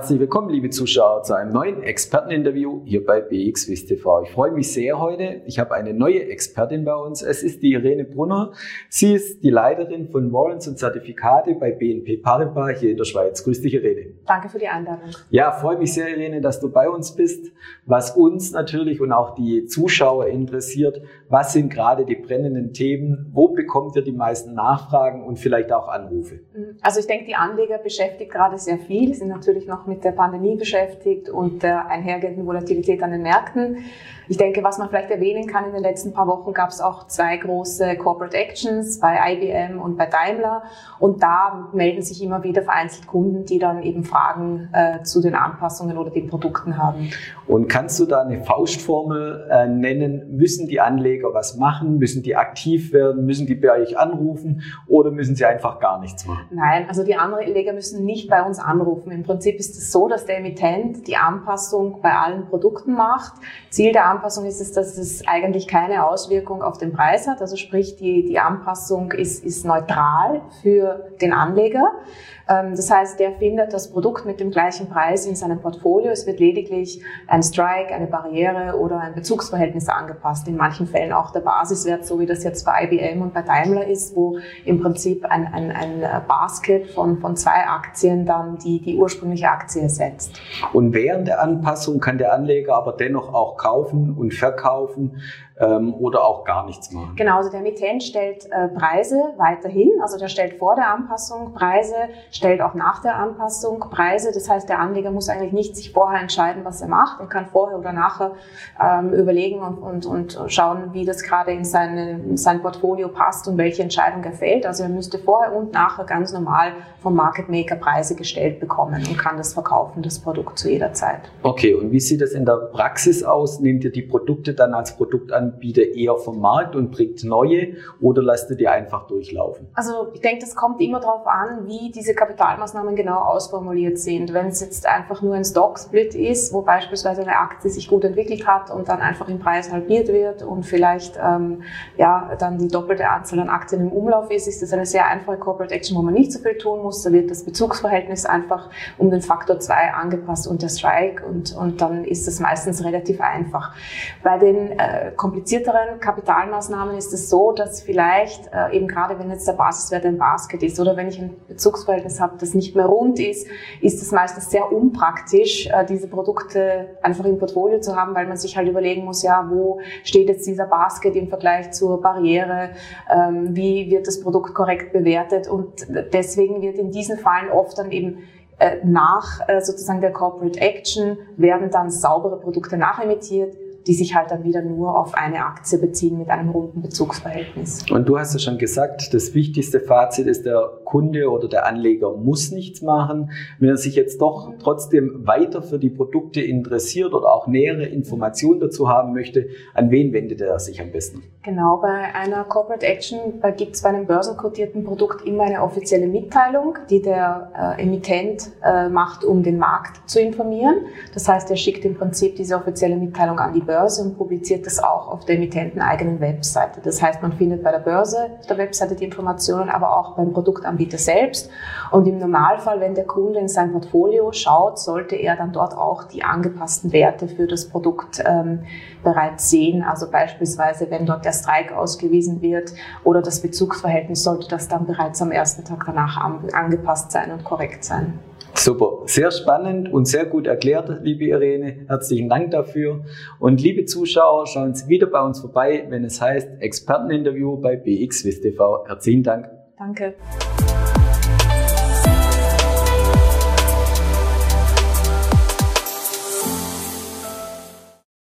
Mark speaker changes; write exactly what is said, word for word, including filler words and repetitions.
Speaker 1: Herzlich willkommen, liebe Zuschauer, zu einem neuen Experteninterview hier bei B X Swiss T V. Ich freue mich sehr heute. Ich habe eine neue Expertin bei uns. Es ist die Irene Brunner. Sie ist die Leiterin von Warrants und Zertifikate bei B N P Paribas hier in der Schweiz. Grüß dich, Irene.
Speaker 2: Danke für die Einladung.
Speaker 1: Ja, freue mich sehr, Irene, dass du bei uns bist. Was uns natürlich und auch die Zuschauer interessiert, was sind gerade die brennenden Themen? Wo bekommt ihr die meisten Nachfragen und vielleicht auch Anrufe?
Speaker 2: Also ich denke, die Anleger beschäftigt gerade sehr viel, sind natürlich noch mit der Pandemie beschäftigt und der einhergehenden Volatilität an den Märkten. Ich denke, was man vielleicht erwähnen kann, in den letzten paar Wochen gab es auch zwei große Corporate Actions bei I B M und bei Daimler. Und da melden sich immer wieder vereinzelt Kunden, die dann eben Fragen äh, zu den Anpassungen oder den Produkten haben.
Speaker 1: Und kannst du da eine Faustformel äh, nennen? Müssen die Anleger was machen? Müssen die aktiv werden? Müssen die bei euch anrufen? Oder müssen sie einfach gar nichts machen?
Speaker 2: Nein, also die Anleger müssen nicht bei uns anrufen. Im Prinzip ist es so, dass der Emittent die Anpassung bei allen Produkten macht. Ziel der Anpassung ist es, dass es eigentlich keine Auswirkung auf den Preis hat. Also sprich, die, die Anpassung ist, ist neutral für den Anleger. Das heißt, der findet das Produkt mit dem gleichen Preis in seinem Portfolio. Es wird lediglich ein Strike, eine Barriere oder ein Bezugsverhältnis angepasst. In manchen Fällen auch der Basiswert, so wie das jetzt bei I B M und bei Daimler ist, wo im Prinzip ein, ein, ein Basket von, von zwei Aktien dann die, die ursprüngliche Aktie ersetzt.
Speaker 1: Und während der Anpassung kann der Anleger aber dennoch auch kaufen und verkaufen ähm, oder auch gar nichts machen.
Speaker 2: Genau, also der Emittent stellt äh, Preise weiterhin. Also der stellt vor der Anpassung Preise, stellt auch nach der Anpassung Preise. Das heißt, der Anleger muss eigentlich nicht sich vorher entscheiden, was er macht. Er kann vorher oder nachher ähm, überlegen und, und, und schauen, wie das gerade in, seine, in sein Portfolio passt und welche Entscheidung er fällt. Also er müsste vorher und nachher ganz normal vom Market Maker Preise gestellt bekommen und kann das verkaufen, das Produkt zu jeder Zeit.
Speaker 1: Okay, und wie sieht das in der Praxis aus? Nehmt ihr die Produkte dann als Produktanbieter eher vom Markt und bringt neue oder lasst ihr die einfach durchlaufen?
Speaker 2: Also ich denke, das kommt immer darauf an, wie diese Kapitalmaßnahmen genau ausformuliert sind. Wenn es jetzt einfach nur ein Stock-Split ist, wo beispielsweise eine Aktie sich gut entwickelt hat und dann einfach im Preis halbiert wird und vielleicht ähm, ja dann die doppelte Anzahl an Aktien im Umlauf ist, ist das eine sehr einfache Corporate Action, wo man nicht so viel tun muss. Da wird das Bezugsverhältnis einfach um den Faktor zwei angepasst und der Strike und, und dann ist das meistens relativ einfach. Bei den äh, komplizierteren Kapitalmaßnahmen ist es so, dass vielleicht äh, eben gerade wenn jetzt der Basiswert ein Basket ist oder wenn ich ein Bezugsverhältnis habe, das nicht mehr rund ist, ist es meistens sehr unpraktisch, äh, diese Produkte einfach im Portfolio zu haben, weil man sich halt überlegen muss, ja, wo steht jetzt dieser Basket im Vergleich zur Barriere, ähm, wie wird das Produkt korrekt bewertet und deswegen wird in diesen Fällen oft dann eben äh, nach äh, sozusagen der Corporate Action werden dann saubere Produkte nachemittiert, die sich halt dann wieder nur auf eine Aktie beziehen mit einem runden Bezugsverhältnis.
Speaker 1: Und du hast ja schon gesagt, das wichtigste Fazit ist, der Kunde oder der Anleger muss nichts machen. Wenn er sich jetzt doch trotzdem weiter für die Produkte interessiert oder auch nähere Informationen dazu haben möchte, an wen wendet er sich am besten?
Speaker 2: Genau, bei einer Corporate Action gibt es bei einem börsenkotierten Produkt immer eine offizielle Mitteilung, die der äh, Emittent äh, macht, um den Markt zu informieren. Das heißt, er schickt im Prinzip diese offizielle Mitteilung an die Börse und publiziert das auch auf der emittenten eigenen Webseite. Das heißt, man findet bei der Börse auf der Webseite die Informationen, aber auch beim Produktanbieter selbst. Und im Normalfall, wenn der Kunde in sein Portfolio schaut, sollte er dann dort auch die angepassten Werte für das Produkt ähm, bereits sehen. Also beispielsweise, wenn dort der Strike ausgewiesen wird oder das Bezugsverhältnis, sollte das dann bereits am ersten Tag danach angepasst sein und korrekt sein.
Speaker 1: Super, sehr spannend und sehr gut erklärt, liebe Irene. Herzlichen Dank dafür. Und liebe Zuschauer, schauen Sie wieder bei uns vorbei, wenn es heißt Experteninterview bei B X Swiss T V. Herzlichen Dank.
Speaker 2: Danke.